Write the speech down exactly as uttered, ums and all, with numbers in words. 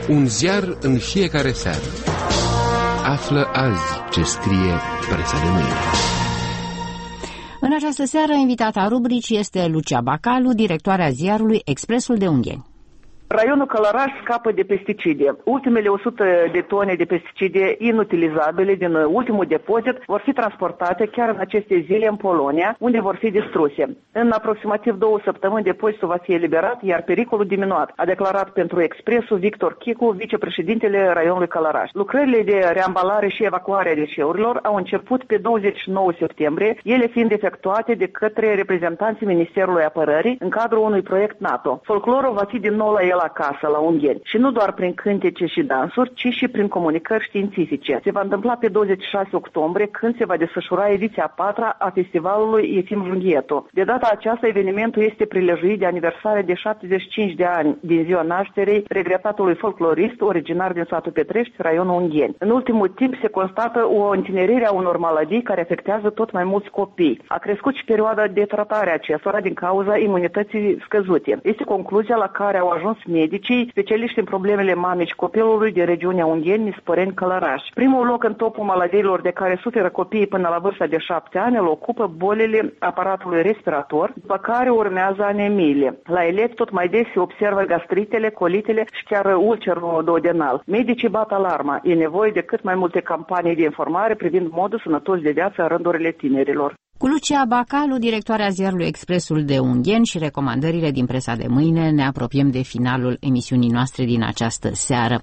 Un ziar în fiecare seară. Află azi ce scrie presa de mâine. În această seară, invitata rubricii este Lucia Bacalu, directoarea ziarului Expresul de Ungheni. Raionul Călăraș scapă de pesticide. Ultimele o sută de tone de pesticide inutilizabile din ultimul depozit vor fi transportate chiar în aceste zile în Polonia, unde vor fi distruse. În aproximativ două săptămâni depozitul va fi eliberat, iar pericolul diminuat, a declarat pentru Expresul Victor Chicu, vicepreședintele raionului Călăraș. Lucrările de reambalare și evacuare a deșeurilor au început pe douăzeci și nouă septembrie, ele fiind efectuate de către reprezentanții Ministerului Apărării în cadrul unui proiect NATO. Folclorul va fi din nou la el acasă, la Ungheni. Și nu doar prin cântece și dansuri, ci și prin comunicări științifice. Se va întâmpla pe douăzeci și șase octombrie, când se va desfășura ediția a patra a festivalului Efim Junghietu. De data aceasta, evenimentul este prilejuit de aniversare de șaptezeci și cinci de ani din ziua nașterii regretatului folclorist originar din satul Petrești, raionul Ungheni. În ultimul timp se constată o întinerire a unor maladii care afectează tot mai mulți copii. A crescut și perioada de tratare a acestora din cauza imunității scăzute. Este concluzia la care au ajuns medicii, specialiști în problemele mamei și copilului din regiunea Ungheni, Nisporeni, Călăraș. Primul loc în topul maladiilor de care suferă copiii până la vârsta de șapte ani îl ocupă bolile aparatului respirator, după care urmează anemiile. La elevi tot mai des se observă gastritele, colitele și chiar ulcerul duodenal. Medicii bat alarma. E nevoie de cât mai multe campanii de informare privind modul sănătos de viață în rândurile tinerilor. Cu Lucia Bacalu, directoarea ziarului Expresul de Ungheni și recomandările din presa de mâine, ne apropiem de finalul emisiunii noastre din această seară.